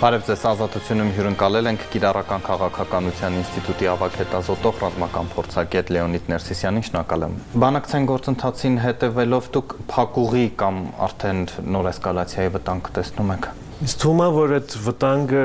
Բարև ձեզ, Ազատությունում հյուրընկալել ենք Կիրառական քաղաքականության ինստիտուտի ավագ հետազոտող ռազմական փորձագետ Լեոնիդ Ներսիսյանին, շնորհակալ եմ։ Բանակցային գործընթացին հետևելով դուք փակուղի կամ արդեն նոր էսկալացիայի վտանգ տեսնում եք։ Ինձ թվում է, որ այդ վտանգը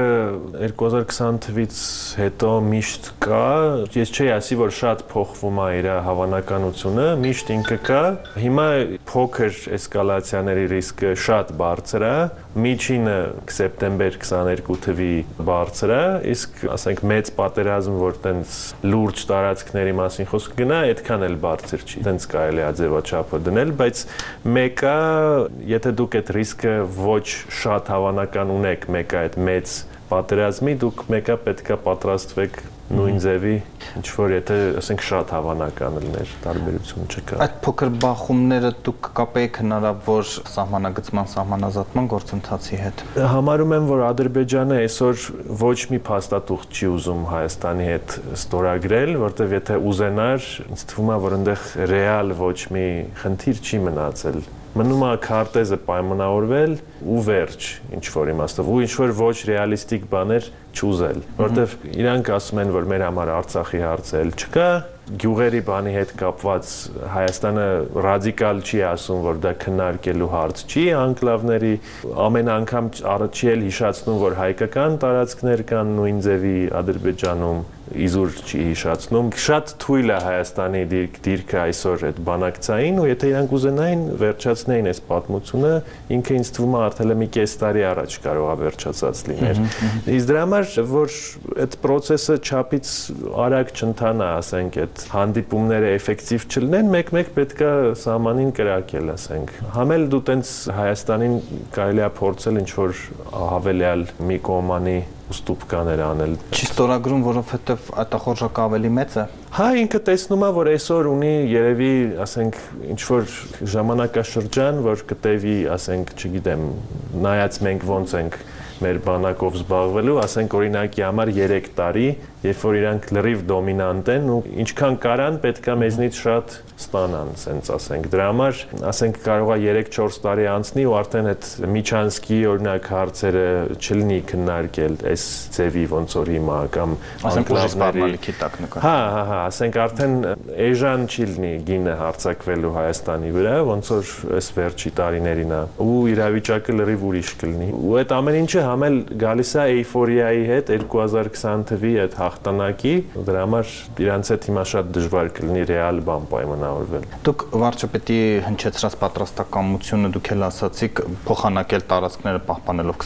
2020 թվականից հետո միշտ կա, ես չի ասի, որ շատ փոխվում է իր հավանականությունը, միշտ ինքը կա։ Հիմա փոքր էսկալացիաների ռիսկը շատ բարձր է, միջինը սեպտեմբեր 22 թվի բարձր է, իսկ ասենք մեծ պատերազմ, որ տենց լուրջ տարածքների մասին խոսք գնա, այդքան էլ բարձր չի։ Տենց կարելի է ձևաչափը դնել, բայց մեկը, եթե դուք այդ ռիսկը ոչ շատ հավանական ունեք մեկը այդ մեծ պատերազմի, դուք մեկը պետք է պատրաստվեք նույն ձևի, ինչ որ եթե ասենք շատ հավանական լիներ, տարբերություն չկա։ Այդ փոքր բախումները դուք կկապեիք հնարավոր սահմանագծման, սահմանազատման գործընթացի հետ։ Համարում եմ, որ Ադրբեջանը այսօր ոչ մի փաստաթուղթ չի ուզում Հայաստանի հետ ստորագրել, որտեղ եթե ուզենար, ինձ թվում է, որ այնտեղ ռեալ ոչ մի խնդիր չի մնացել։ Մնում է քարտեզը պայմանավորվել ու վերջ, ինչ որ իմաստով, ու ինչ որ ոչ ռեալիստիկ բաներ չուզել, որտեվ իրանք ասում են, որ մեր համար Արցախի հարցը էլ չկա, գյուղերի բանի հետ կապված Հայաստանը ռադիկալ չի ասում, որ դա քննարկելու հարց չի, անկլավների ամեն անգամ չի էլ հիշացնում, որ հայկական տարածքներ կան նույն ձևի Ադրբեջանում, իզուր չի հիշացնում։ Շատ թույլ է Հայաստանի դիրքը այսօր այդ բանակցային, ու եթե իրանք ուզենային վերջացնեին այս պատմությունը, ինքը ինձ թվում է արդեն մի կես տարի առաջ կարող է վերջացած լիներ։ Իսկ դրա համար, որ այդ process-ը չափից արագ չընթանա, ասենք, այդ հանդիպումները էֆեկտիվ չլինեն, մեկ-մեկ պետք է սահմանին կրակել, ասենք։ Համել դու տենց Հայաստանին կարելի է փորձել ինչ-որ հավելյալ մի կողմանի ուստուպկաներ անել։ Չի ստորագրում, որովհետև այդախորժակը ավելի մեծ է։ Հա, ինքը տեսնում է, որ այսօր ունի երևի, ասենք, ինչ-որ ժամանակաշրջան, որ կտևի, ասենք, չգիտեմ, նայած մենք ոնց ենք մեր բանակով զբաղվելու, ասենք օրինակի համար 3 տարի, երբ որ իրանք լրիվ դոմինանտ են ու ինչքան կարան պետք է մեզնից շատ ստանան, ասենց ասենք։ Դրա համար, ասենք, կարող է 3-4 տարի անցնի ու արդեն այդ Միչանսկի օրինակ հարցերը չլինի քննարկել այս ձևի ոնց որ հիմա կամ անկլավների տակ նկատի։ Հա, ասենք արդեն էժան չի լինի գինը հարձակվելու Հայաստանի վրա, ոնց որ այս վերջի տարիներին է ու իրավիճակը լրիվ ուրիշ կլինի։ Ու այդ ամեն ինչը համել գալիս է էյֆորիայի հետ 2020 թվի այդ հաղթանակի, դրա համար իրանց հետ հիմա շատ դժվար կլինի ռեալ բան պայմանավորվել։ Դուք վարչապետի հնչեցրած պատրաստակամությունը դուք էլ ասացիք փոխանակել տարածքները պահպանելով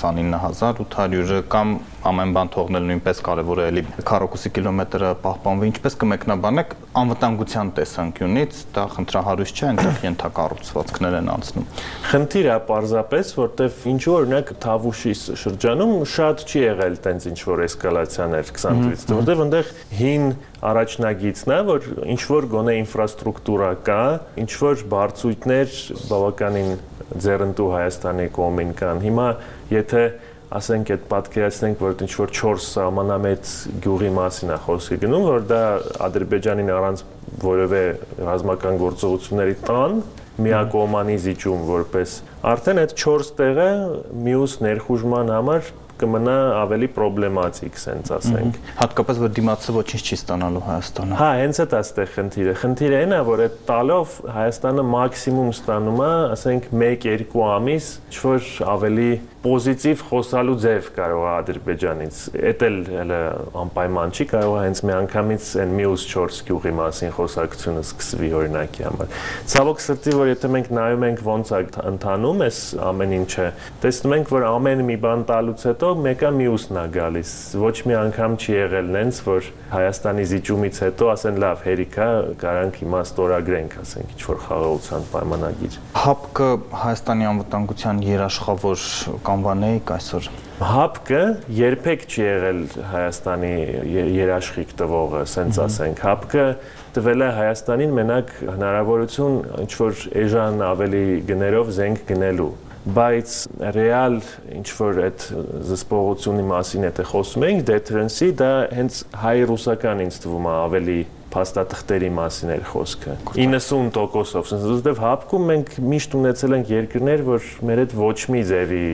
29800-ը կամ ամեն բան թողնել նույնպես կարևոր է էլի քառակուսի կիլոմետրը պահպանվի, ինչպես կմեկնաբանեք անվտանգության տեսանկյունից, դա խնդրահարույց չէ, այնտեղ ենթակառուցվածքներ են անցնում։ Խնդիր է պարզապես, որտեվ ինչու օրինակ Թավուշի շրջանում շատ չի եղել տենց ինչ որ էսկալացիաներ 20 թվականից, որտեվ այնտեղ հին առաջնագիծն է, որ ինչ որ գոնե ինֆրաստրուկտուրա կա, ինչ որ բարձույթներ բավականին ձեռնտու Հայաստանի կողմին կան։ Հիմա եթե ասենք այդ պատկերացնենք, որ ինչ որ 4 սահմանամետ գյուղի մասին է խոսքը գնում, որ դա Ադրբեջանին առանց որևէ ռազմական գործողությունների տան միակողմանի զիջում որպես արդեն այդ 4 տեղը մյուս ներխուժման համար կմնա ավելի պրոբլեմատիկ, սենց ասենք։ Հատկապես որ դիմացը ոչինչ չի ստանալու Հայաստանը։ Հա, հենց այդ այստեղ խնդիրը։ Խնդիրը այն է, որ այդ տալով Հայաստանը մաքսիմում ստանում է, ասենք 1-2 ամիս, ինչ-որ ավելի պոզիտիվ խոսալու ձև կարող է Ադրբեջանից։ Էդ էլ անպայման չի, կարող է հենց միանգամից այն մյուս 4 գյուղի մասին խոսակցությունը սկսվի օրինակի համար։ Ցավոք սրտի, որ եթե մենք նայում ենք ոնց է ընթանում այս ամեն ինչը, տեսնում ենք, որ ամեն մի բան տալուց հետո մեկը մյուսն է գալիս։ Ոչ մի անգամ չի եղել նենց, որ Հայաստանի զիջումից հետո ասեն լավ, հերիքա, կարանք հիմա ստորագրենք, ասենք, ինչ-որ խաղաղության պայմանագիր։ ՀԱՊԿ Հայաստանի անվտանգության երաշխավոր կանվանեիք այսօր։ ՀԱՊԿ-ը երբեք չի եղել Հայաստանի երաշխիք տվողը, սենց ասենք։ ՀԱՊԿ-ը տվել է Հայաստանին մենակ հնարավորություն ինչ-որ էժան ավելի գներով զենք գնելու։ Բայց ռեալ ինչ-որ այդ զսպողությունի մասին եթե խոսում ենք, deterrence-ի դա հենց հայ-ռուսական ինձ թվում է ավելի փաստաթղթերի մասին էր խոսքը։ 90%-ով, որովհետև հապկում մենք միշտ ունեցել ենք երկրներ, որ մեր հետ ոչ մի ձևի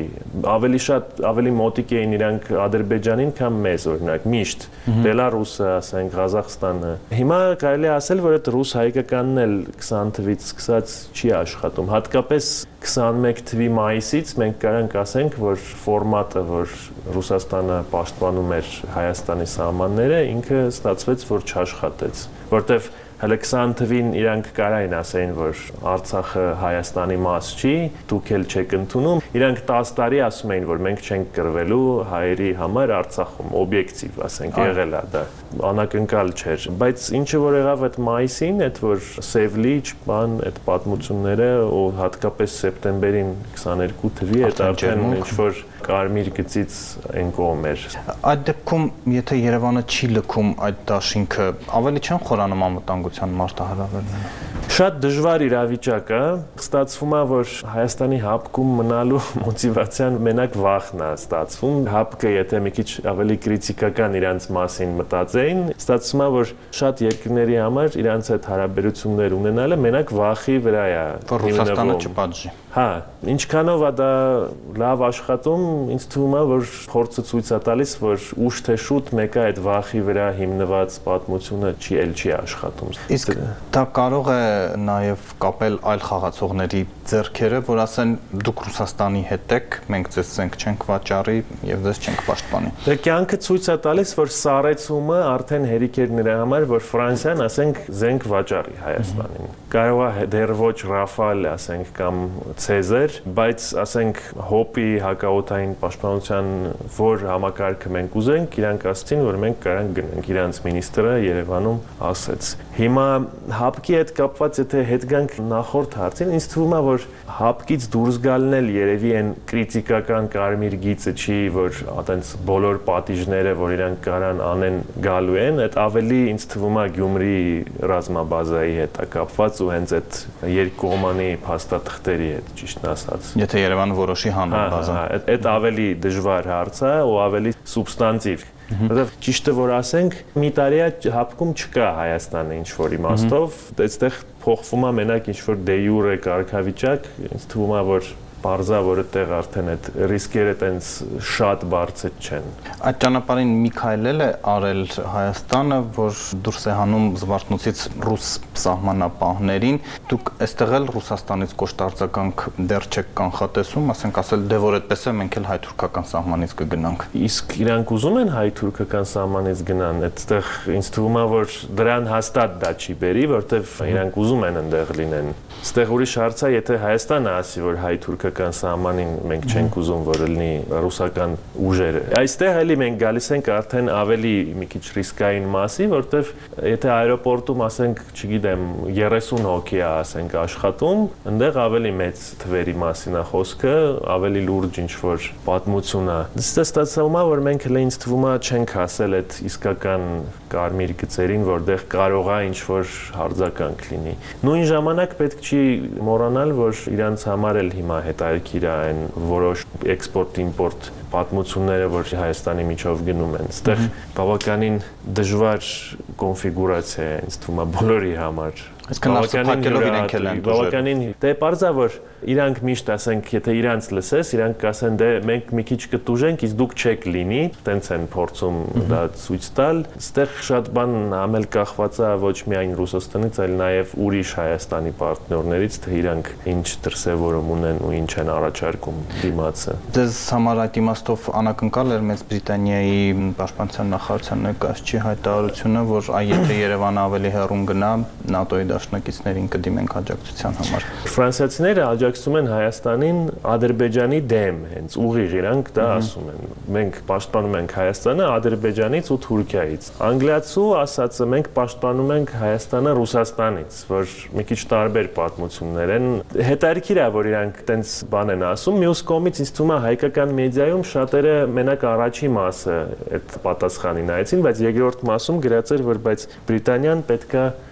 ավելի մոտիկ էին իրանք Ադրբեջանին, քան մեզ, օրինակ, միշտ Բելարուսը, ասենք, Ղազախստանը։ Հիմա կարելի է ասել, որ այդ ռուս-հայկականն էլ 20 թվից սկսած չի աշխատում, հատկապես 21 թվի մայիսից մենք կարանք ասենք, որ ֆորմատը, որ Ռուսաստանը պաշտպանում էր Հայաստանի սահմանները, ինքը ստացվեց, որ չաշխատեց, որտեվ հələ 20 թվին իրանք կարային ասեին, որ Արցախը Հայաստանի մաս չի, դուք էլ չեք ընդունում։ Իրանք 10 տարի ասում էին, որ մենք չենք կռվելու հայերի համար Արցախում, օբյեկտիվ, ասենք, եղել է դա, անակնկալ չէր։ Բայց ինչը որ եղավ այդ մայիսին, այդ որ Սևլիչ, այդ պատմությունները, ու հատկապես սեպտեմբերին 22 թվի, այդ արդեն ինչ-որ կարմիր գծից այն կողմ էր։ Այդ դեպքում, եթե Երևանը չի լքում այդ դաշինքը, ավելի չեն խորանում անվտանգության մարտահրավերները։ Շատ դժվար իրավիճակ է, ստացվում է, որ Հայաստանի հապկում մնալու մոտիվացիան մենակ վախն է ստացվում։ Հապկը, եթե մի քիչ ավելի քրիտիկական իրանց մասին մտածեին, ստացվում է, որ շատ երկրների համար իրանց այդ հարաբերություններ ունենալը մենակ վախի վրա է։ Որ Ռուսաստանը չպատժի։ Հա, ինչքանով է դա լավ աշխատում, ինձ թվում է, որ փորձը ցույց է տալիս, որ ուշ թե շուտ մեկը այդ վախի վրա հիմնված պատմությունը չի աշխատում։ Իսկ դա կարող է նաև կապել այլ խաղացողների ձեռքերը, որ ասեն դուք Ռուսաստանի հետ եք, մենք ձեզ զենք չենք վաճառի եւ ձեզ չենք պաշտպանի։ Դե կյանքը ցույց է տալիս, որ սառեցումը արդեն հերիք էր նրա համար, որ Ֆրանսիան, ասենք, զենք վաճառի Հայաստանին։ Կարող է դեռ ոչ Ռաֆալ, ասենք, կամ Ցեզար, բայց ասենք հոպի հակաօդային պաշտպանության որ համակարգը մենք ուզենք, իրանք ասցին, որ մենք կարանք գնանք, իրանց մինիստրը Երևանում ասեց։ Հիմա հապկի հետ կապված եթե հետ գանք նախորդ հարցին, ինձ թվում է, որ հապկից դուրս գալն էլ երևի այն քրիտիկական կարմիր գիծը չի, որ այտենց բոլոր պատիժները, որ իրանք կարան անեն գալու են, այդ ավելի ինձ թվում է Գյումրի ռազմաբազայի հետ է կապված ու հենց այդ երկկողմանի փաստաթղթերի հետ, ճիշտն ասած։ Եթե Երևանը որոշի հանել բազա։ Այդ ավելի դժվար հարց է ու ավելի սուբստանտիվ։ Որտեղ ճիշտը որ ասենք, մի տարի հապկում չկա Հայաստանը ինչ-որ իմաստով, այստեղ փոխվում է մենակ ինչ-որ դե յուրե կարգավիճակ, ինձ թվում է, որ Պարզա, որ այդտեղ արդեն այդ ռիսկերը տենց շատ բարձր չեն։ Այդ ճանապարհին մի քայլ է արել Հայաստանը, որ դուրս է հանում Զվարթնոցից ռուս սահմանապահներին։ Դուք այստեղ էլ Ռուսաստանից կոշտարձականք դեռ չեք կանխատեսում, ասենք ասել դե որ այդպես է, մենք էլ հայ-թուրքական սահմանից կգնանք։ Իսկ իրանք ուզում են հայ-թուրքական սահմանից գնան, այդտեղ ինձ թվում է, որ դրան հաստատ դա չի բերի, որտեվ իրանք ուզում են այնտեղ լինեն։ Այստեղ ուրիշ հարց է, եթե Հայաստանը ասի, որ հայ-թուրքական սահմանին մենք չենք ուզում, որ լինի ռուսական ուժերը։ Այստեղ էլի մենք գալիս ենք արդեն ավելի մի քիչ ռիսկային մասի, որտեվ եթե այերոպորտում ասենք, չգիտեմ, 30 հոգի է, ասենք, աշխատում, այնտեղ ավելի մեծ թվերի մասին է խոսքը, ավելի լուրջ ինչ-որ պատմություն է։ Դե ստացվում է, որ մենք հենց ինձ թվում է չենք հասել այդ իսկական կարմիր գծերին, որտեղ կարող է ինչ-որ հարձականք լինի։ Նույն ժամանակ պետք չի մոռանալ, որ իրանց համար էլ հիմա հետաքրքիր է այն որոշ էքսպորտ-իմպորտ պատմությունները, որ Հայաստանի միջով գնում են։ Այստեղ բավականին դժվար կոնֆիգուրացիա է, ինձ թվում է բոլորի համար։ Բավականին իրենք էլ են բավականին դե պարզա որ իրանք միշտ ասենք եթե իրանց լսես իրանք կասեն դե մենք մի քիչ կտուժենք իսկ դուք չեք լինի տենց են փորձում դա ցույց տալ այստեղ շատ բան ամել կախված է ոչ միայն Ռուսաստանից այլ նաև ուրիշ Հայաստանի պարտներներից թե իրանք ինչ դրսևորում ունեն ու ինչ են առաջարկում դիմացը դες համար այդ իմաստով անակնկալ էր Մեծ Բրիտանիայի պաշտպանության նախարարության ներկայացուցիչի հայտարարությունը որ եթե Երևանը ավելի հեռուն գնա ՆԱՏՕ-ի դաշնակիցներին կդիմենք աջակցության համար։ Ֆրանսիացիները աջակցում են Հայաստանին Ադրբեջանի դեմ, հենց ուղիղ իրանք դա ասում են։ Մենք պաշտպանում ենք Հայաստանը Ադրբեջանից ու Թուրքիայից։ Անգլիացու ասածը մենք պաշտպանում ենք Հայաստանը Ռուսաստանից, որ մի քիչ տարբեր պատմություններ են։ Հետաքրքիր է, որ իրանք տենց բան են ասում։ Մյուս կողմից ինձ թվում է հայկական մեդիայում շատերը մենակ առաջի մասը այդ պատասխանին նայեցին, բայց երկրորդ մասում գրած էր, որ բայց Բրիտանիան պետքա ամեն ինչ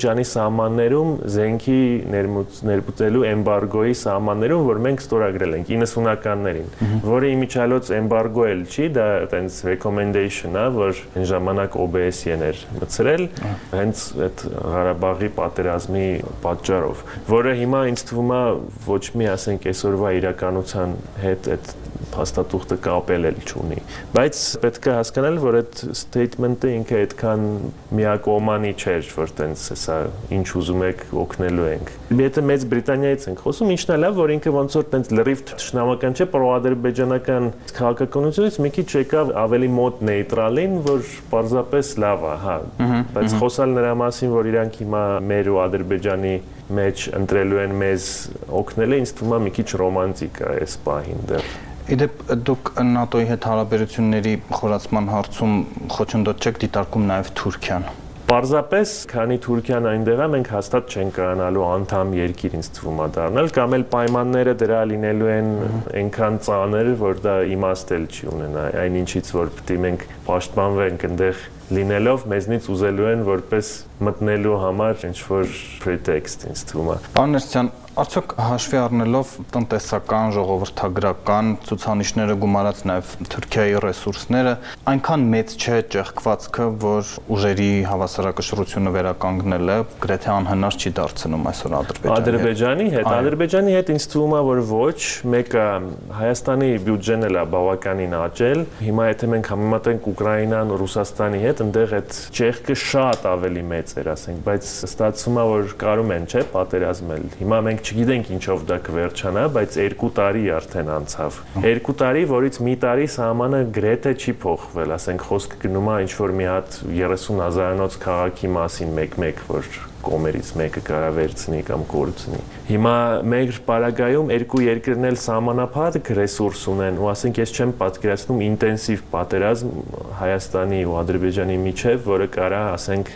Ադրբեջանի սահմաններում զենքի ներմուծելու էմբարգոյի սահմաններում, որ մենք ստորագրել ենք 90-ականներին, որը իմիջիալոց էմբարգո էլ չի, դա այտենց recommendation է, որ այն ժամանակ OBS-ն էր մտցրել, հենց այդ Ղարաբաղի պատերազմի պատճառով, որը հիմա ինձ թվում է ոչ մի, ասենք, այսօրվա իրականության հետ այդ փաստաթուղթը կապել էլ չունի, բայց պետք է հասկանալ, որ այդ statement-ը ինքը այդքան միակողմանի չէր, որ տենց հեսա ինչ ուզում եք օգնելու ենք։ Եթե Մեծ Բրիտանիայից ենք խոսում, ինչն է լավ, որ ինքը ոնց որ տենց լրիվ թշնամական չէ, պրոադրբեջանական քաղաքականությունից մի քիչ եկավ ավելի մոտ նեյտրալին, որ պարզապես լավ է, հա, բայց խոսալ նրա մասին, որ իրանք հիմա մեր ու Ադրբեջանի մեջ ընտրելու են մեզ օգնելը, ինձ թվում է մի քիչ ռոմանտիկ է այս պահին դեռ։ Իդեպ դուք ՆԱՏՕ-ի հետ հարաբերությունների խորացման հարցում խոչընդոտ չեք դիտարկում նաև Թուրքիան։ Պարզապես, քանի Թուրքիան այնտեղ է, մենք հաստատ չենք կարողանալու անդամ երկիր ինձ թվում է դառնալ, կամ էլ պայմանները դրա լինելու են այնքան ծանր, որ դա իմաստ էլ չի ունենա, այնինչից որ պետք է մենք պաշտպանվենք այնտեղ լինելով, մեզնից ուզելու են որպես մտնելու համար ինչ-որ pretext ինձ թվում է։ Պարոն Ներսյան, արդյոք հաշվի առնելով տնտեսական, ժողովրդագրական ցուցանիշները գումարած նաև Թուրքիայի ռեսուրսները, այնքան մեծ չէ ճեղքվածքը, որ ուժերի հավասարակշռությունը վերականգնելը գրեթե անհնար չի դարձնում այսօր Ադրբեջանի հետ։ Ադրբեջանի հետ ինձ թվում է, որ ոչ, մեկը Հայաստանի բյուջեն էլ է բավականին աճել։ Հիմա եթե մենք համեմատենք Ուկրաինան ու Ռուսաստանի հետ, այնտեղ այդ ճեղքը շատ ավելի մեծ էր, ասենք, բայց ստացվում է, որ կարում են, չէ, պատերազմել։ Հիմա մենք չգիտենք ինչով դա կվերջանա, բայց 2 տարի արդեն անցավ։ 2 տարի, որից մի տարի սահմանը գրեթե չի փոխվել, ասենք խոսքը գնում է ինչ-որ մի հատ 30,000-անոց քաղաքի մասին մեկ-մեկ, որ կողմերից մեկը կարա վերցնի կամ կորցնի։ Հիմա մեր պարագայում երկու երկրն էլ սահմանափակ ռեսուրս ունեն, ու ասենք ես չեմ պատկերացնում ինտենսիվ պատերազմ Հայաստանի ու Ադրբեջանի միջև, որը կարա, ասենք,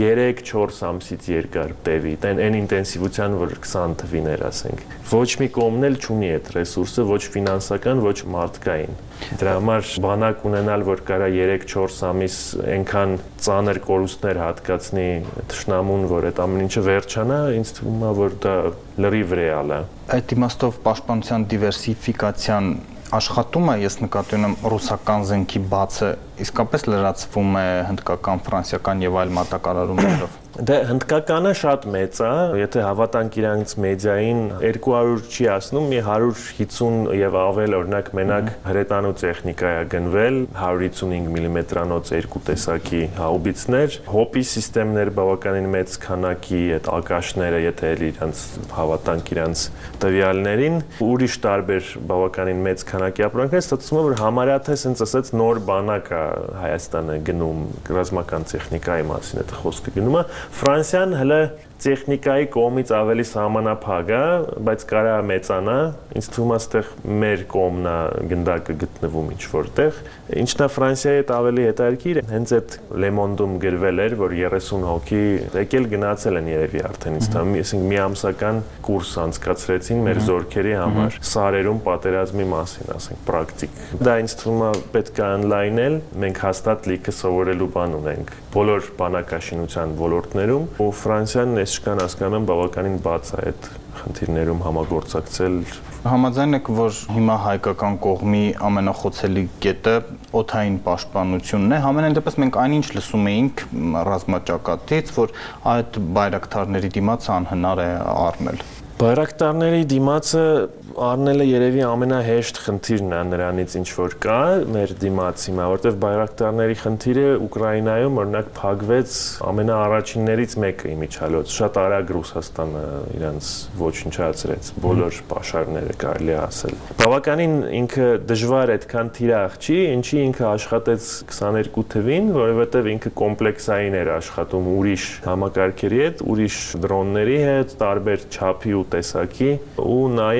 3-4 ամսից երկար տևի, այն ինտենսիվության, որ 20 թվիներ, ասենք։ Ոչ մի կողմն էլ չունի այդ ռեսուրսը, ոչ ֆինանսական, ոչ մարդկային։ Դրա համար բանակ ունենալ, որ կարա 3-4 ամիս այնքան ծանր կորուստներ հատկացնի թշնամուն, որ այդ ամեն ինչը վերջանա, ինձ թվում է, որ դա լրիվ ռեալ է։ Այդ իմաստով պաշտպանության դիվերսիֆիկացիան աշխատում է, ես նկատի ունեմ ռուսական զենքի բացը իսկապես լրացվում է հնդկական, ֆրանսիական եւ այլ մատակարարումներով։ Դե հնդկականը շատ մեծ է, եթե հավատանք իրանց մեդիային 200 չի ասնում, մի 150 եւ ավել օրինակ մենակ հրետանու տեխնիկա է գնվել, 155 մմ-անոց երկու տեսակի հաուբիցներ, հոպի սիստեմներ բավականին մեծ քանակի, այդ ակաշները, եթե էլ իրանց հավատանք իրանց տվյալներին, ուրիշ տարբեր բավականին մեծ քանակի ապրանքներ, ստացվում է, որ համարյա թե ասենց ասած նոր բանակ է Հայաստանը գնում ռազմական տեխնիկայի մասին, այդ խոսքը գնում է։ Ֆրանսիան հələ տեխնիկայի կողմից ավելի սահմանափակ է, բայց կարա մեծանա, ինձ թվում է այստեղ մեր կողմն է գնդակը գտնվում ինչ-որտեղ, ինչն է Ֆրանսիայի հետ ավելի հետաքրքիր, հենց այդ Le Monde-ում գրվել էր, որ 30 հոգի եկել գնացել են երևի արդեն, ինձ թվում է, ասենք մի ամսական կուրս անցկացրեցին մեր զորքերի համար, սարերում պատերազմի մասին, ասենք պրակտիկ։ Դա ինձ թվում է պետք է on-line-ել, մենք հաստատ լիքը սովորելու բան ունենք բոլոր բանակաշինության ոլորտներում, ու Ֆրանսիան Շքան հասկանում բավականին բաց է այդ խնդիրներում համագործակցել։ Համաձայն եք, որ հիմա հայկական կողմի ամենախոցելի կետը օդային պաշտպանությունն է, համենայն դեպս մենք այնինչ լսում էինք ռազմաճակատից, որ այդ բայրակթարների դիմաց անհնար է առնել։ Բայրակտարների դիմացը առնելը երևի ամենահեշտ խնդիրն է նրանից ինչ որ կա մեր դիմաց հիմա, որտեղ բայրակտարների խնդիրը Ուկրաինայում օրինակ փակվեց ամենաառաջիններից մեկը իմիջիալոց, շատ արագ Ռուսաստանը իրանց ոչնչացրեց բոլոր պաշարները կարելի է ասել։ Բավականին ինքը դժվար այդքան թիրախ չի, ինչի ինքը աշխատեց 22 թվին, որովհետև ինքը կոմպլեքսային էր աշխատում ուրիշ համակարգերի հետ, ուրիշ դրոնների հետ, տարբեր չափի ու տեսակի, ու նաև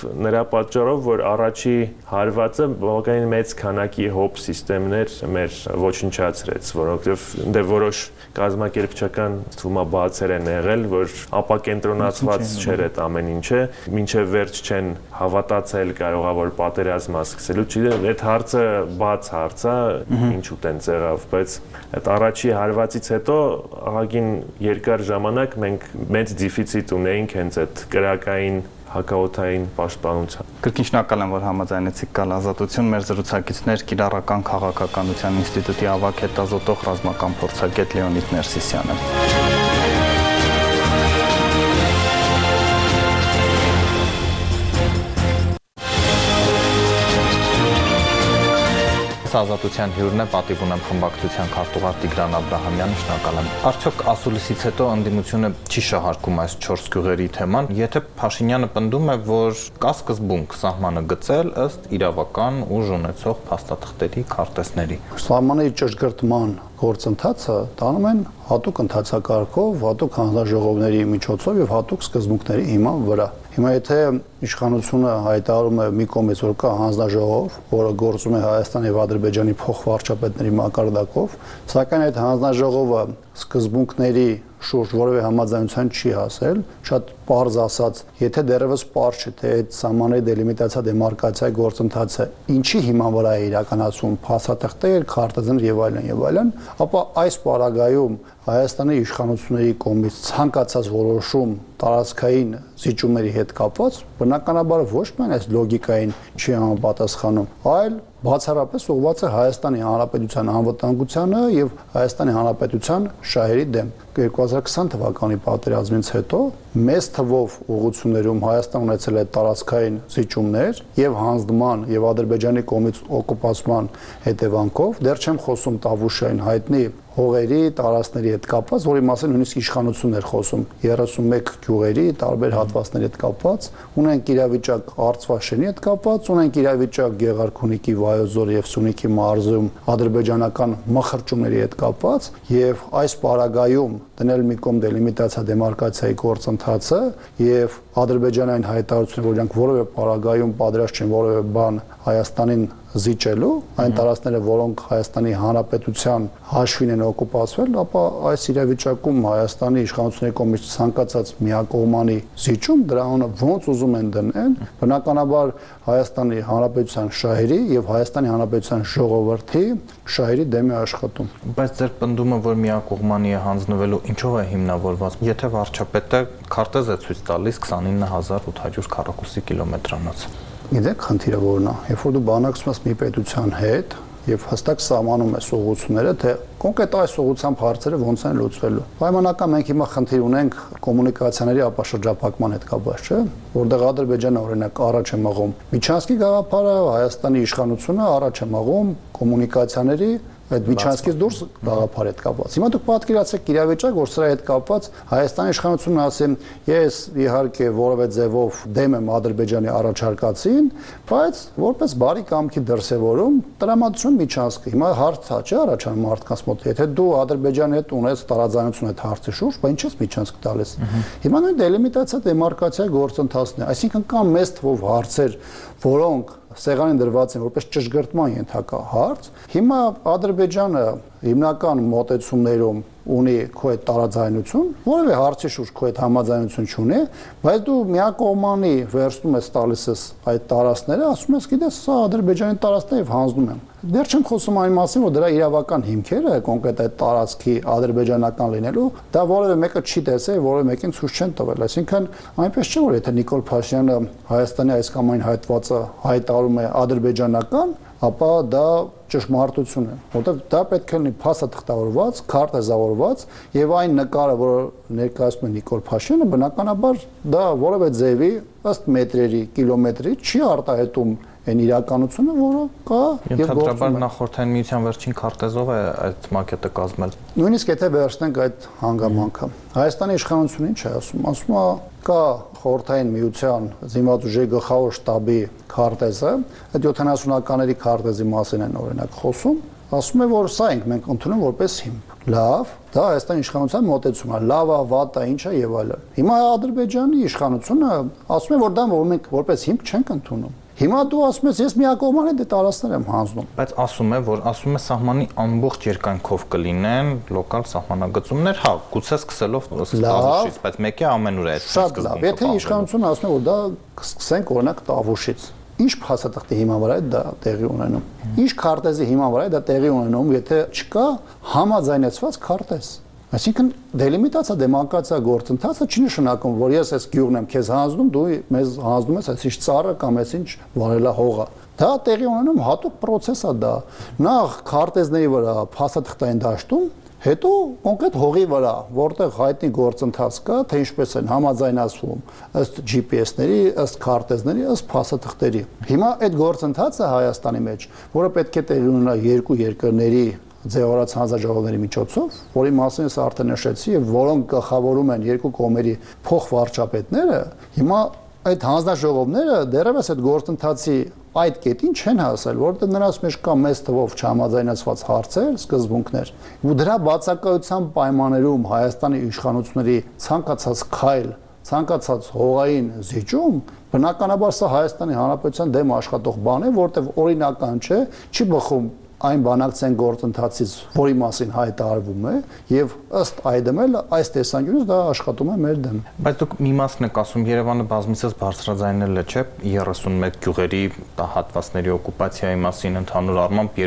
նրա պատճառով, որ առաջի հարվածը բավականին մեծ քանակի հոբ սիստեմներ մեր ոչնչացրեց, որովհետև դե որոշ կազմակերպչական թվում է բացեր են եղել, որ ապակենտրոնացված չէր այդ ամեն ինչը, մինչև վերջ չեն հավատացել կարողա որ պատերազմը սկսելու, չգիտեմ, այդ հարցը բաց հարց է, ինչու տենց եղավ, բայց այդ առաջի հարվածից հետո ահագին երկար ժամանակ մենք մեծ դեֆիցիտ ունեինք հենց այդ կրակային հակաօդային պաշտպանության։ Կրկին շնորհակալ եմ, որ համաձայնեցիք գալ Ազատություն։ Մեր զրուցակիցներ Կիրառական քաղաքականության ինստիտուտի ավագ հետազոտող ռազմական փորձագետ Լեոնիդ Ներսիսյանը։ Ազատության հյուրն է, պատիվ ունեմ խմբակցության քարտուղար Տիգրան Աբրահամյանը, շնորհակալ եմ։ Արդյոք ասուլիսից հետո ընդդիմությունը չի շահարկում այս 4 գյուղերի թեման, եթե Փաշինյանը պնդում է, որ կա սկզբունք սահմանը գծել ըստ իրավական ուժ ունեցող փաստաթղթերի քարտեզների։ Սահմանի ճշգրտման գործընթացը տանում են հատուկ ընթացակարգով, հատուկ հանձնաժողովների միջոցով եւ հատուկ սկզբունքների հիման վրա։ Հիմա եթե իշխանությունը հայտարարում է մի կողմից որ կա հանձնաժողով, որը գործում է Հայաստանի եւ Ադրբեջանի փոխվարչապետների մակարդակով, սակայն այդ հանձնաժողովը սկզբունքների շուրջ որևէ համաձայնության չի հասել, շատ պարզ ասած, եթե դեռևս պարզ չէ, թե այդ սահմանների դելիմիտացիա դեմարկացիայի գործընթացը ինչի հիման վրա է իրականացվում, փաստաթղթեր, քարտեզներ եւ այլն, ապա այս պարագայում Հայաստանի իշխանությունների կողմից ցանկացած որոշում տարածքային զիջումների հետ կապված բնականաբար ոչ միայն այս լոգիկային չի համապատասխանում, այլ բացառապես ուղղված է Հայաստանի Հանրապետության անվտանգությանը եւ Հայաստանի Հանրապետության շահերի դեմ։ 2020 թվականի պատերազմից հետո մեծ թվով ուղղություններում Հայաստան ունեցել է տարածքային զիջումներ եւ հանձնման եւ Ադրբեջանի կողմից օկուպացման հետևանքով, դեռ չեմ խոսում Տավուշային հայտնի հողերի, տարածքների հետ կապված, որի մասին նույնիսկ իշխանությունն էր խոսում 31 գյուղերի տարբեր հատվածների հետ կապված, ունենք իրավիճակ Արցվաշենի հետ կապված, ունենք իրավիճակ Գեղարքունիքի, Վայոց եւ Սյունիքի մարզում ադրբեջանական մխրճումների հետ կապված եւ այս պարագայում դնել մի կողմ դելիմիտացիա դեմարկացիայի գործընթացը եւ ադրբեջանային հայտարարությունը, որ իրանք որևէ պարագայում պատրաստ չեն որևէ բան Հայաստանին զիջելու, այն տարածքները, որոնք Հայաստանի Հանրապետության հաշվին են օկուպացվել, ապա այս իրավիճակում Հայաստանի իշխանությունների կողմից ցանկացած միակողմանի զիջում դրանը ոնց ուզում են դնել, բնականաբար Հայաստանի Հանրապետության շահերի եւ Հայաստանի Հանրապետության ժողովրդի շահերի դեմ է աշխատում։ Բայց ձեր պնդումը, որ միակողմանի է հանձնվելու, ինչով է հիմնավորված։ Եթե վարչապետը քարտեզ է ցույց տալիս 29800 քառակուսի կիլոմետրանոց։ Գիտեք, խնդիրը որն է, երբ որ դու բանակցում ես մի պետության հետ եւ հստակ սահմանում ես ուղղությունները, թե կոնկրետ այս ուղղությամբ հարցերը ոնց են լուծվելու։ Պայմանական մենք հիմա խնդիր ունենք կոմունիկացիաների ապաշրջափակման հետ կապված, չէ՞, որտեղ Ադրբեջանը օրինակ առաջ է մղում Միչանսկի գաղափարը, Հայաստանի իշխանությունը առաջ է մղում կոմունիկացիաների այդ Միչանսկից դուրս գաղափարի հետ կապված։ Հիմա դուք պատկերացրեք իրավիճակ, որ սրա հետ կապված Հայաստանի իշխանությունն ասեն, ես իհարկե որևէ ձևով դեմ եմ Ադրբեջանի առաջարկածին, բայց որպես բարի կամքի դրսևորում տրամադրում Միչանսկը։ Հիմա հարց չէ առաջանում մարդկանց մոտ, եթե դու Ադրբեջանի հետ ունես տարաձայնություն այդ հարցի շուրջ, բայց ինչ ես Միչանսկ տալիս։ Հիմա նույն դելիմիտացիա դեմարկացիայի գործընթացն է, այսինքն կան մեծ թվով հարցեր, որոնք սեղանին դրված են որպես ճշգրտման ենթակա հարց։ Հիմա Ադրբեջանը հիմնական մոտեցումներում ունի քո այդ տարաձայնություն, որևէ հարցի շուրջ քո այդ համաձայնություն չունի, բայց դու միակողմանի վերցնում ես տալիս ես այդ տարածքները, ասում ես, գիտես, սա Ադրբեջանի տարածքն է եւ հանձնում եմ։ Դեռ չեմ խոսում այն մասին, որ դրա իրավական հիմքերը կոնկրետ այդ տարածքի ադրբեջանական լինելու, դա որևէ մեկը չի տեսել, որևէ մեկին ցույց չեն տվել։ Այսինքն այնպես չէ, որ եթե Նիկոլ Փաշինյանը Հայաստանի այս կամ այն հայտվածը հայտարարում է ադրբեջանական, ապա դա ճշմարտություն է, որտեղ դա պետք է լինի փաստաթղթավորված, քարտեզավորված եւ այն նկարը, որը ներկայացնում է Նիկոլ Փաշինյանը, բնականաբար դա որևէ ձևի ըստ մետրերի, կիլոմետրի չի արտահայտում այն իրականությունը, որը կա եւ գործում է։ Նախորդային միության վերջին քարտեզով է այդ մակետը կազմել։ Նույնիսկ եթե վերցնենք այդ հանգամանքը, Հայաստանի իշխանությունը ինչ է ասում, ասում է կա խորհրդային միության զինված ուժերի գլխավոր շտաբի քարտեզը, այդ 70-ականների քարտեզի մասին են օրինակ խոսում, ասում է, որ սա ենք մենք ընդունում որպես հիմք։ Լավ, Դա Հայաստանի իշխանության մոտեցումն է, լավ է, վատ է, ինչ է եւ այլն։ Հիմա Ադրբեջանի իշխանությունը ասում է, որ դա մենք որպես հիմք չենք ընդունում։ Հիմա դու ասում ես, ես միակողմանի տարածքներ եմ հանձնում։ Բայց ասում է սահմանի ամբողջ երկայնքով կլինեն լոկալ սահմանագծումներ, հա, գուցե սկսելով Տավուշից, բայց մեկի ամենուր է այդ սկզբունքը։ Շատ լավ, եթե իշխանությունը ասում է, որ դա սկսենք օրինակ Տավուշից, ինչ փաստաթղթի հիման վրա է դա տեղի ունենում։ Ինչ քարտեզի հիման վրա է դա տեղի ունենում, եթե չկա համաձայնեցված քարտեզ։ Այսինքն դելիմիտացիա դեմարկացիա գործընթացը չի նշանակում, որ ես այս գյուղն եմ քեզ հանձնում, դու մեզ հանձնում ես այսինչ ծառը կամ այսինչ վարելահողը։ Դա տեղի ունենում հատուկ process է դա։ Նախ քարտեզների վրա փաստաթղթային դաշտում, հետո կոնկրետ հողի վրա, որտեղ հայտնի գործընթաց կա, թե ինչպես են համաձայնացվում ըստ GPS-ների, ըստ քարտեզների, ըստ փաստաթղթերի։ Հիմա այդ գործընթացը Հայաստանի մեջ, որը պետք է տեղի ունենա երկու երկրների ձևավորած հանձնաժողովների միջոցով, որի մասին ես արդեն նշեցի, եւ որոնք գլխավորում են երկու կողմերի փոխվարչապետները, հիմա այդ հանձնաժողովները դեռևս այդ գործընթացի այդ կետին չեն հասել, որովհետեւ նրանց մեջ կա մեծ թվով չհամաձայնեցված հարցեր, սկզբունքներ, ու դրա բացակայության պայմաններում Հայաստանի իշխանությունների ցանկացած քայլ, ցանկացած հողային զիջում, բնականաբար սա Հայաստանի Հանրապետության դեմ աշխատող բան է, որովհետեւ օրինական չէ, չի բխում այն բանակցային գործընթացից, որի մասին հայտարարվում է, եւ ըստ այդմ էլ այս տեսանկյունից դա աշխատում է մեր դեմ։ Բայց դուք մի մասն եք ասում, Երևանը բազմիցս բարձրաձայնել է, չէ՞, 31 գյուղերի հատվածների օկուպացիայի մասին ընդհանուր առմամբ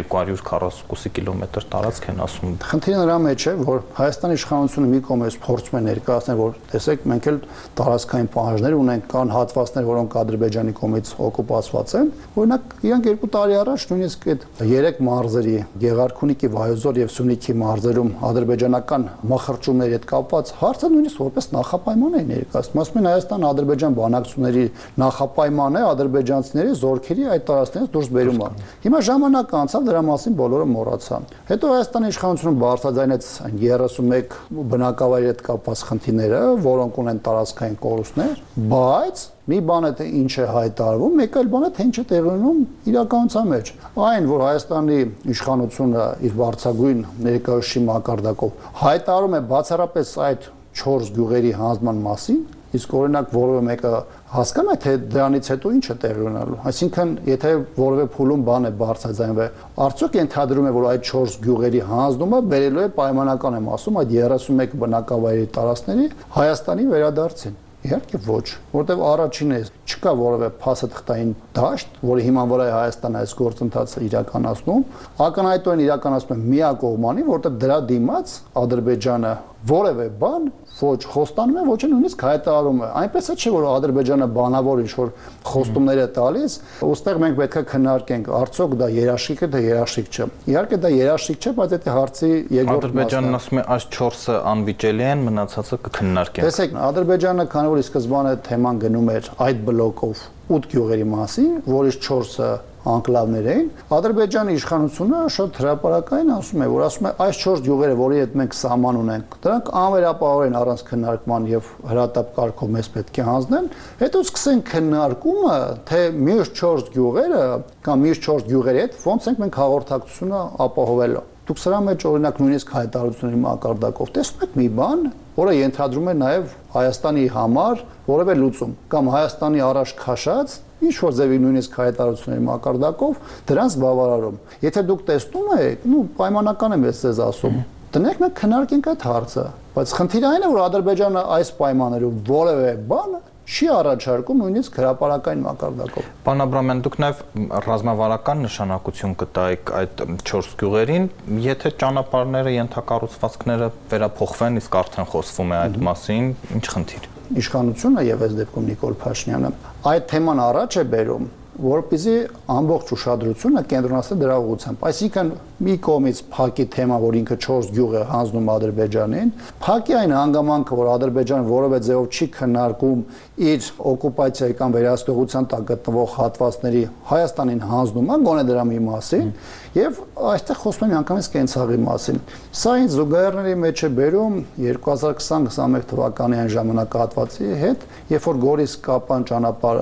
242 կիլոմետր տարածք են ասում։ Խնդիրը նրա մեջ է, որ Հայաստանի իշխանությունը մի կողմից փորձում է ներկայացնել, որ տեսեք, մենք էլ տարածքային պահանջներ ունենք, կան հատվածներ, որոնք Ադրբեջանի կողմից օկուպացված են։ Օրինակ, իրանք 2 տարի առաջ նույնիսկ այդ 3 մարզերի Գեղարքունիքի, Վայոց եւ Սյունիքի մարզերում ադրբեջանական մխրճումների հետ կապված հարցը նույնիսկ որպես նախապայման է ներկայացնում։ Ասում են Հայաստան-Ադրբեջան բանակցությունների նախապայման է ադրբեջանցիների զորքերի այդ տարածքներից դուրս բերումը։ Հիմա ժամանակ անցավ, դրա մասին բոլորը մոռացան։ Հետո Հայաստանի իշխանությունը բարձրաձայնեց 31 բնակավայրի հետ կապված խնդիրները, որոնք ունեն տարածքային կորուստներ, բայց մի բան է թե ինչ է հայտարարվում, մեկ այլ բան է թե ինչ է տեղի ունենում իրականության մեջ։ Այն, որ Հայաստանի իշխանությունը իր բարձրագույն ներկայացուցիչ մակարդակով հայտարարում է բացառապես այդ 4 գյուղերի հանձնման մասին, իսկ օրինակ որևէ մեկը հասկանա թե դրանից հետո ինչ է տեղի ունենալու։ Այսինքն, եթե որևէ փուլում բան է բարձրաձայնվել, արդյոք ենթադրում է, որ այդ 4 գյուղերի հանձնումը բերելու է պայմանական եմ ասում այդ 31 բնակավայրի տարածքների Հայաստանի վերադարձին։ Իհարկե ոչ, որովհետև առաջինը չկա որևէ փաստաթղթային դաշտ, որի հիման վրա է Հայաստանը այս գործընթացը իրականացնում, ակնհայտորեն իրականացնում է միակողմանի, որովհետև դրա դիմաց Ադրբեջանը որևէ բան ոչ խոստանում է, ոչ էլ նույնիսկ հայտարարում է։ Այնպես է չէ, որ Ադրբեջանը բանավոր ինչ-որ խոստումներ է տալիս, ուստեղ մենք պետք է քննարկենք, արդյոք դա երաշխիք է, թե երաշխիք չէ։ Իհարկե դա երաշխիք չէ, բայց այդ հարցի երկրորդ մասը Ադրբեջանն ասում է, այս 4-ը անվիճելի են, մնացածը կքննարկենք։ Տեսեք, Ադրբեջանը, քանի որ ի սկզբանե թեման գնում էր այդ բլոկով 8 գյուղերի մասին, որից 4-ը անկլավներ էին, Ադրբեջանի իշխանությունը շատ հրապարակային ասում է, որ ասում է այս 4 գյուղերը, որի հետ մենք սահման ունենք, դրանք անվերապահորեն առանց քննարկման եւ հրատապ կարգով մեզ պետք է հանձնեն, հետո սկսենք քննարկումը, թե մյուս 4 գյուղերը կամ մյուս 4 գյուղերի հետ ոնց ենք մենք հաղորդակցությունը ապահովելու։ Դուք սրա մեջ օրինակ նույնիսկ հայտարարությունների մակարդակով տեսնում եք մի բան, որը ենթադրում է նաև Հայաստանի համար որևէ լուծում կամ Հայաստանի առաջ քաշած ինչ որ ձևի նույնիսկ հայտարարությունների մակարդակով դրանց բավարարում։ Եթե դուք տեսնում եք, պայմանական եմ ես ձեզ ասում, տնեք մենք քննարկենք այդ հարցը, բայց խնդիրը այն է, որ Ադրբեջանը այս պայմաններում որևէ բան չի առաջարկում նույնիսկ հրապարակային մակարդակով։ Պարոն Աբրամյան, դուք նաև ռազմավարական նշանակություն կտայիք այդ 4 գյուղերին, եթե ճանապարհները, ենթակառուցվածքները վերափոխվեն, իսկ արդեն խոսվում է այդ մասին, ինչ խնդիր։ Իշխանությունը եւ այս դեպքում Նիկոլ Փաշինյանը այդ թեման առաջ է բերում, որպեսզի ամբողջ ուշադրությունը կենտրոնացնի դրա ուղղությամբ։ Այսինքն մի կողմից փակի թեմա, որ ինքը 4 գյուղ է հանձնում Ադրբեջանին, փակի այն հանգամանքը, որ Ադրբեջանը որևէ ձևով չի քննարկում իր օկուպացիայի կամ վերահսկողության տակ գտնվող հատվածների Հայաստանին հանձնումը, գոնե դրա մի մասին, եւ այստեղ խոսում եմ միանգամից կենցաղի մասին։ Սա ինձ զուգահեռների մեջ է բերում 2020-21 թվականի այն ժամանակահատվածի հետ, երբ որ Գորիս-Կապան ճանապարհը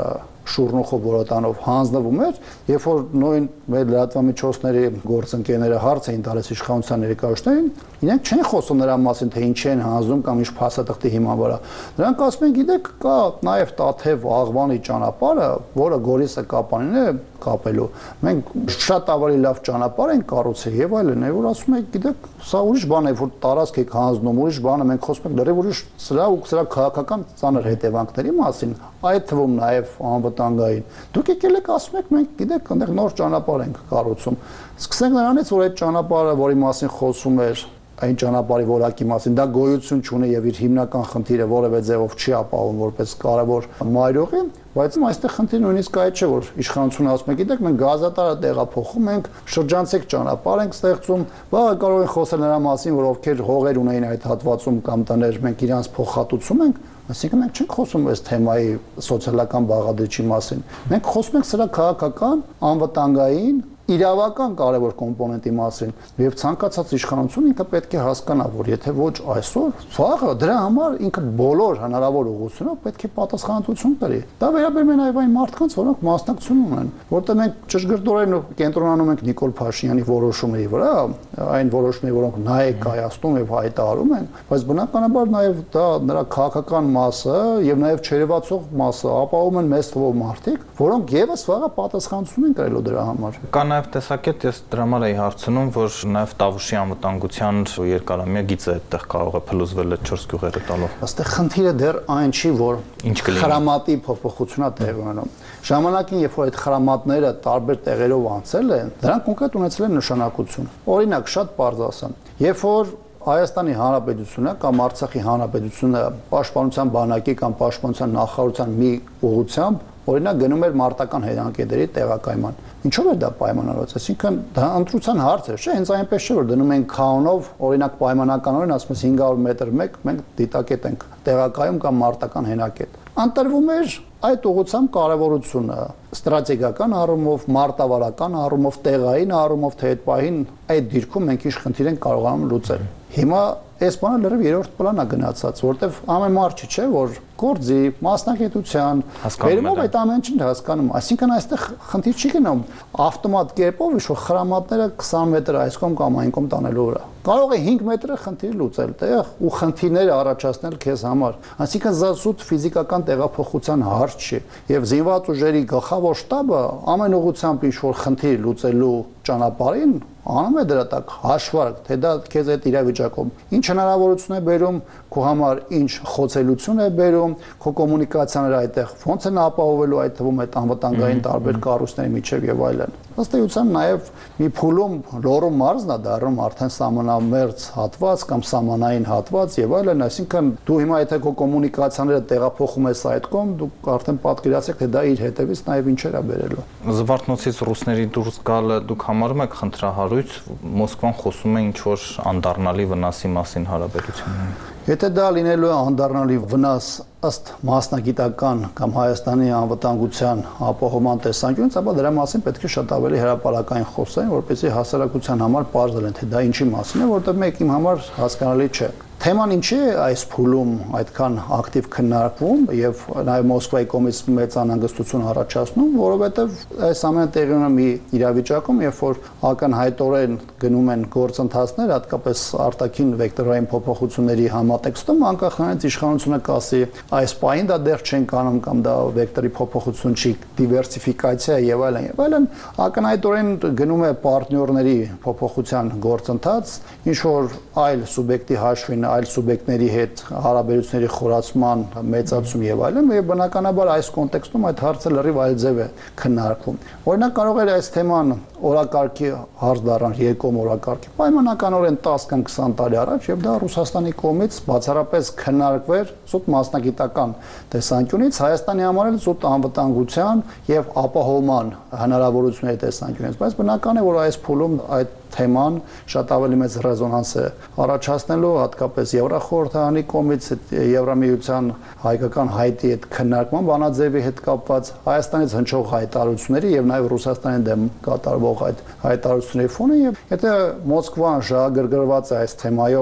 շուռնուխով որոտանով հանձնվում էր, երբ որ նույն մեր լրատվամիջոցների գործընկերները հարց էին տալիս իշխանության ներկայացուցիչներին, իրենք չեն խոսում նրա մասին, թե ինչ են հանձնում կամ ինչ փաստաթղթի հիման վրա։ Նրանք ասում են, գիտեք, կա նաև Տաթև Աղվանի ճանապարհը, որը Գորիսը Կապանին է կապելու։ Մենք շատ ավելի լավ ճանապարհ ենք կառուցել եւ այլն, որ ասում եք, գիտեք, սա ուրիշ բան է, որ տարածք եք հանձնում, ուրիշ բան է, մենք խոսում ենք լրիվ ուրիշ սրա ու սրա քաղաքական ծանր հետևանքների մասին, այդ թվում նաև անվտանգային։ Դուք եկել եք ասում եք, մենք գիտեք, այնտեղ նոր ճանապարհ ենք կառուցում։ Սկսենք նրանից, որ այդ ճանապարհը, որի մասին խոսում էր, այն ճանապարհի որակի մասին, դա գոյություն չունի եւ իր հիմնական խնդիրը որևէ ձևով չի ապահովում որպես կարևոր մայրուղի, բայց այստեղ խնդիրը նույնիսկ այդ չէ, որ իշխանությունը ասում է, գիտեք, մենք գազատարը տեղափոխում ենք, շրջանցիկ ճանապարհ ենք ստեղծում, բա կարող են խոսել նրա մասին, որ ովքեր հողեր ունեին այդ հատվածում կամ տներ, մենք իրանց փոխհատուցում ենք, այսինքն մենք չենք խոսում այս թեմայի սոցիալական բաղադրիչի մասին։ Մենք խոսում ենք սրա քաղաքական, անվտանգային իրավական կարևոր կոմպոնենտի մասին եւ ցանկացած իշխանություն ինքը պետք է հասկանա, որ եթե ոչ այսօր, վաղը դրա համար ինքը բոլոր հնարավոր ուղղությունով պետք է պատասխանատվություն կրի։ Դա վերաբերում է նաեւ այն մարդկանց, որոնք մասնակցություն ունեն, որտեղ մենք ճշգրտորեն կենտրոնանում ենք Նիկոլ Փաշինյանի որոշումների վրա, այն որոշումները, որոնք նա է կայացնում եւ հայտարարում են, բայց բնականաբար նաեւ դա նրա քաղաքական մասը եւ նաեւ չերևացող մասը ապահովում են մեծ թվով մարդիկ, որոնք եւս վաղը պատասխանատվություն են կրելու դրա համար։ Կա նաև տեսակետ, ես դրա համար էի հարցնում, որ նաև Տավուշի անվտանգության երկարամյա գիծը այդտեղ կարող է փլուզվել այդ 4 գյուղերը տալով։ Այստեղ խնդիրը դեռ այն չի, որ խրամատի փոփոխությունա տեղի ունենում։ Ժամանակին, երբ որ այդ խրամատները տարբեր տեղերով անցել են, դրանք կոնկրետ ունեցել են նշանակություն։ Օրինակ, շատ պարզ ասեմ, երբ որ Հայաստանի Հանրապետությունը կամ Արցախի Հանրապետությունը պաշտպանության բանակի կամ պաշտպանության նախարարության մի ուղղությամբ օրինակ գնում էր մարտական հետանկետերի տեղակայման։ Ինչով էր դա պայմանավորված, այսինքն դա ընտրության հարց էր, չէ՞, հենց այնպես չէ, որ դնում են քաունով, օրինակ պայմանականորեն ասում ես 500 մետր մեկ մենք դիտակետ ենք տեղակայում կամ մարտական հենակետ։ Անտրվում էր այդ ուղղությամբ կարևորությունը ստրատեգիական առումով, մարտավարական առումով, տեղային առումով, թե այդ պահին այդ դիրքում մենք ինչ խնդիր ենք կարողանում լուծել։ Հիմա այս բանը լրիվ երրորդ պլան է գնացած, որտեվ ամեն մարդ չէ, որ գործի, մասնագիտության, վերումով այդ ամեն ինչին հասկանում։ Այսինքն այստեղ խնդիր չի գնում ավտոմատ կերպով, ինչ-որ խրամատները 20 մետր այս կողմ կամ այն կողմ տանելու վրա։ Կարող է 5 մետրը խնդիր լուծել տեղ ու խնդիրներ առաջացնել քեզ համար։ Այսինքն զասուտ ֆիզիկական տեղափոխության հարց չի։ Եվ զինված ուժերի գլխավոր շտաբը ամեն ուղղությամբ ինչ-որ խնդիր լուծելու ճանապարհին անում է դրա տակ հաշվարկ, թե դա քեզ այդ իրավիճակում ինչ հնարավորություն է բերում, քո համար ինչ խոցելություն է բերում, քո կոմունիկացիաները այդտեղ ոնց են ապահովելու այդ թվում այդ անվտանգային տարբեր կառույցների միջև եւ այլն։ Ըստ էության նաեւ մի փուլում Լոռու մարզն է դառնում արդեն սահմանամերձ հատված կամ սահմանային հատված եւ այլն, այսինքն դու հիմա եթե քո կոմունիկացիաները տեղափոխում ես այդ կողմ, դու արդեն պատկերացեք, թե դա իր հետևից նաեւ ինչեր է բերելու։ Զվարթնոցից ռուսների դուրս գալը դուք համարում եք խնդրահարույց, Մոսկվան խոսում է ինչ որ անդառնալի վնասի մասին հարաբերություններին։ Եթե դա լինելու է անդառնալի վնաս ըստ մասնագիտական կամ Հայաստանի անվտանգության ապահովման տեսանկյունից, ապա դրա մասին պետք է շատ ավելի հրապարակային խոսեն, որպեսզի հասարակության համար պարզ լինի, թե դա ինչի մասին է, որտեղ մեկ իմ համար հասկանալի չէ։ Թեման ինչի է այս փուլում այդքան ակտիվ քննարկվում եւ նաեւ Մոսկվայի կողմից մեծ անհանգստություն առաջացնում, որովհետեւ այս ամենը տեղի ունի մի իրավիճակում, երբ որ ակնհայտորեն գնում են գործընթացներ, հատկապես արտաքին վեկտորային փոփոխությունների համատեքստում, անկախ նրանից իշխանությունը կասի այս պահին դա դեռ չեն կանում կամ դա վեկտորի փոփոխություն չի, դիվերսիֆիկացիա եւ այլն, ակնհայտորեն գնում է պարտներների փոփոխության գործընթաց, ինչ որ այլ սուբյեկտի հաշվին այլ սուբյեկտների հետ հարաբերությունների խորացման մեծացում եւ այլն, եւ բնականաբար այս կոնտեքստում այդ հարցը լրիվ այլ ձև է քննարկվում։ Օրինակ կարող է այս թեման օրակարգի հարց դառնալ երկկողմ օրակարգի պայմանականորեն 10 կամ 20 տարի առաջ եւ դա Ռուսաստանի կողմից բացառապես քննարկվեր զուտ մասնագիտական տեսանկյունից, Հայաստանի համար էլ զուտ անվտանգության եւ ապահովման հնարավորությունների տեսանկյունից, բայց բնական է որ այս փուլում այդ թեման շատ ավելի մեծ ռեզոնանս է առաջացնելու, հատկապես Եվրախորհրդարանի կողմից, Եվրամիության հայկական հայտի հետ քննարկման բանաձևի հետ կապված Հայաստանից հնչող հայտարարությունների եւ նաեւ Ռուսաստանի դեմ կատարվող այդ հայտարարությունների ֆոնը եւ եթե Մոսկվան շահագրգռված է այս թեմայով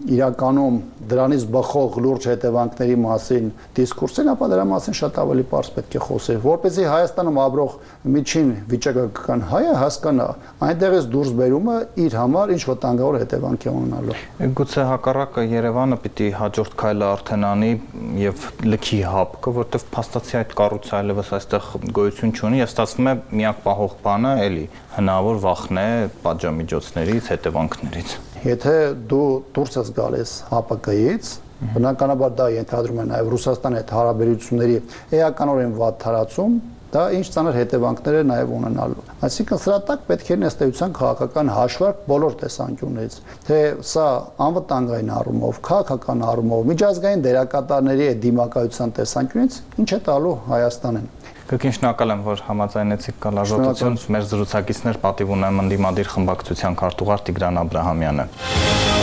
իրականում դրանից բխող լուրջ հետևանքների մասին դիսկուրսին, ապա դրա մասին շատ ավելի պարզ պետք է խոսել, որպեսզի Հայաստանում ապրող միջին վիճակագրական հայը հասկանա այնտեղից դուրս բերումը իր համար ինչ վտանգավոր հետևանք է ունենալու։ Գուցե հակառակը Երևանը պիտի հաջորդ քայլը արդեն անի եւ լքի հապկը, որտեղ փաստացի այդ կառույցը այլևս այստեղ գոյություն չունի եւ ստացվում է միակ պահող բանը էլի հնարավոր վախն է պատժամիջոցներից, հետևանքներից։ Եթե դու դուրս ես գալիս ՀԱՊԿ-ից, բնականաբար դա ենթադրում է նաև Ռուսաստանի հետ հարաբերությունների էականորեն վատ տարածում, դա ինչ ծանր հետևանքներ է նաև ունենալու։ Այսինքն սրա տակ պետք է ըստեյության քաղաքական հաշվարկ բոլոր տեսանկյուններից, թե սա անվտանգային առումով, քաղաքական առումով, միջազգային դերակատարների դիմակայության տեսանկյունից ինչ է տալու Հայաստանին։ Կրկին շնորհակալ եմ, որ համաձայնեցիք կալաժոտություն։ Մեր զրուցակիցներ պատիվ ունեմ ընդդիմադիր խմբակցության քարտուղար Տիգրան Աբրահամյանը։